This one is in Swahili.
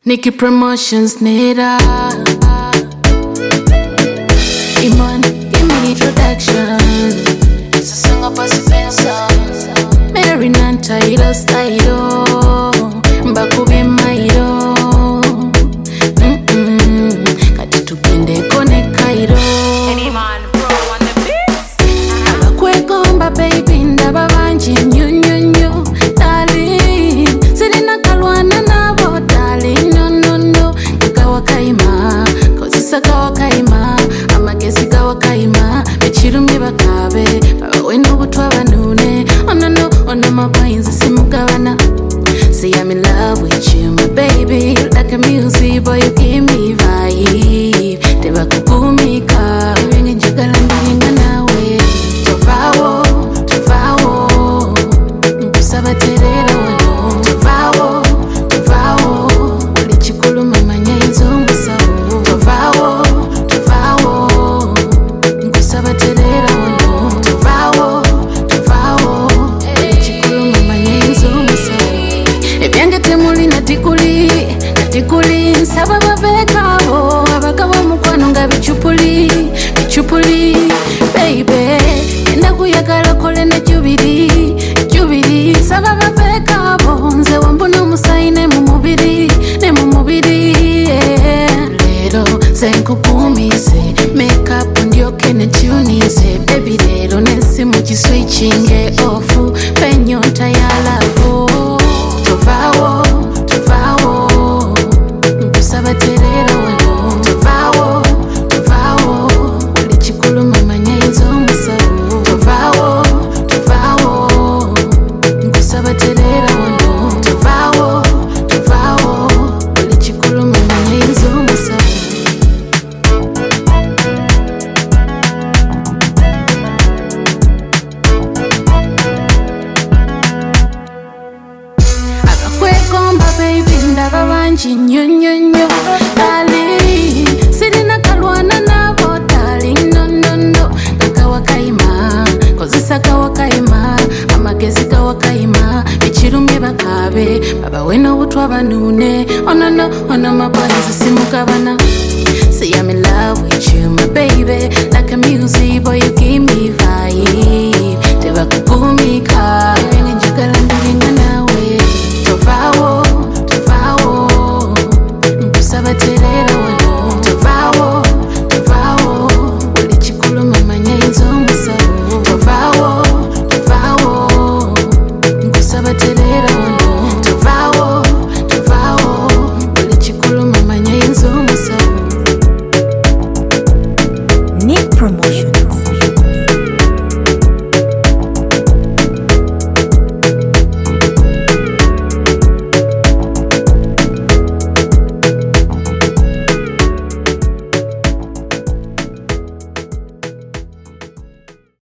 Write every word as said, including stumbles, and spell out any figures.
Nikki Promotions nera Iman, give me introduction. It's a song about Spencer. Mary Nanta ilo stylo Mbakubi mairo Mm-mm Kati tupende kone kairo Anyman bro on the beats. Abakwegomba baby ndaba banji nyo nyo nyo Darling, sirina kalwana nabo darling no no no Yakawa kaima, kozisa kawa kaima Amagesi kawa kaima, bechirumye bakabe Babawe n'obutwa banune, oh no no, oh no my brains simugabana See I'm in love with you my baby Like a music boy you give me vibe Teba kukumika, iwengi njagala mbilinga nawe Tovawo, tovawo Nkusaba terera wano Tovawo, tovawo Uli chikulu mamanya izo musawo Tovawo, tovawo Nkusaba terera wano Tovawo, tovawo Uli chikulu mamanya izo musawo Ebyange temuli natikuli, natikuli Nsaba bavekabo, abagabo mukwano nga bichupuli, bichupuli Baby, enda kuyagala kole na jubili, jubili Nsaba bavekabo, nze wambuna musayi ne mu mubiri, ne mu mubiri yeah. Lero, ze nkukumise, make up ndyoke ne tunize Baby lero nesimu kiswitchinge off, penyota ya lavo Tovawo, tovawo Nkusaba terera wano Tovawo, tovawo Uli chikulu mamanya izo musawo Tovawo, tovawo Nkusaba terera wano Tovawo, tovawo Uli chikulu mamanya izo musawo Abakwegomba baby ndaba banji nyo nyo nyo Darling, sirina kalwana nabo darling no no no Kakawa kaima, kozisa kawa kaima Amagezi kawa kaima, bichirumye bakabe Babawe n'obutwa banune, oh no no, oh no my boys simugabana See I'm in love with you my baby Like a music boy you give me vibe Teba kukumika, iwengi njagala mbilinga nawe Tovawo, tovawo Nkusaba terera wano Tovawo, tovawo Uli chikulu mamanya izo musawo Tovawo, tovawo Nkusaba terera wano Tovawo, tovawo Uli chikulu mamanya izo musawo Nick Promotion.